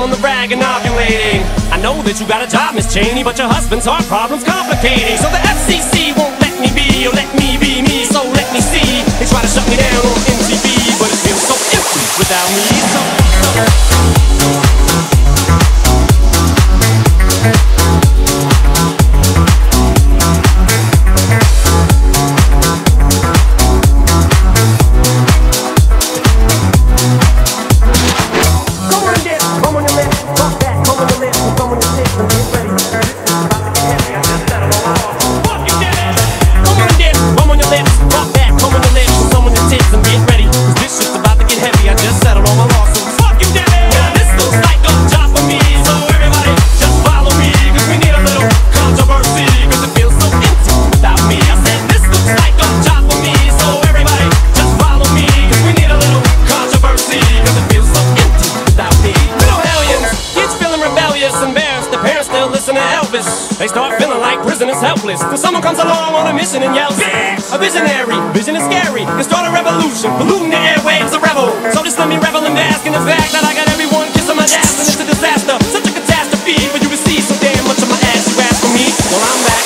on the rag and ovulating. I know that you got a job, Miss Cheney, but your husband's heart problem's complicating. So the FCC won't let me be, or let me be me, so let me see. They try to shut me down on MTV, but it feels so empty without me. They start feeling like prisoners helpless till someone comes along on a mission and yells, a visionary, vision is scary. They start a revolution, polluting the airwaves, a rebel. So just let me revel and bask in the fact that I got everyone kissing my ass, and it's a disaster, such a catastrophe for you to see so damn much of my ass you ask for me. Well, I'm back.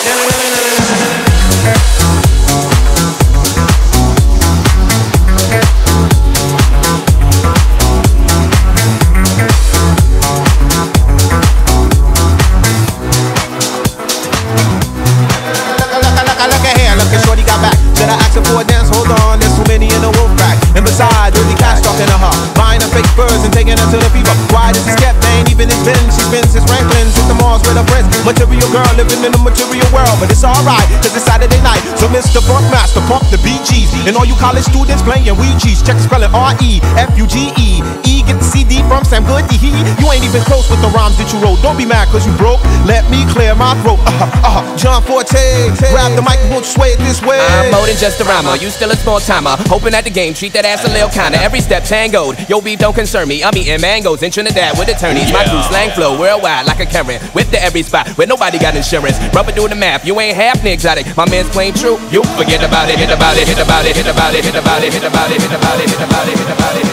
For a dance, hold on, there's too many in the wolf pack. And besides, really cash talking to her, buying her fake furs and taking her to the fever. Why does she skep? They ain't even his bin. She spends his Franklin's at the malls with her friends. Material girl living in the material world, but it's alright, cause it's Saturday night. So Mr. Buckmaster, pump the BGs. And all you college students playing Ouija's, check the spelling R-E-F-U-G-E. Get the CD from Sam Goody. You ain't even close with the rhymes that you wrote. Don't be mad cause you broke. Let me clear my throat. John Forte, grab the mic and won't sway it this way. I'm more than just a rhymer. You still a small timer. Hoping at the game, treat that ass a little kinda. Every step tangoed. Yo, beef don't concern me. I'm eating mangoes in Trinidad with attorneys. My crew slang flow worldwide like a Karen. Whip to every spot where nobody got insurance. Rubber do the math. You ain't half the exotic. My man's plain true. You forget about it. Hit about it. Hit about it. Hit about it. Hit about it. Hit about it. Hit about it. Hit about it. Hit about it.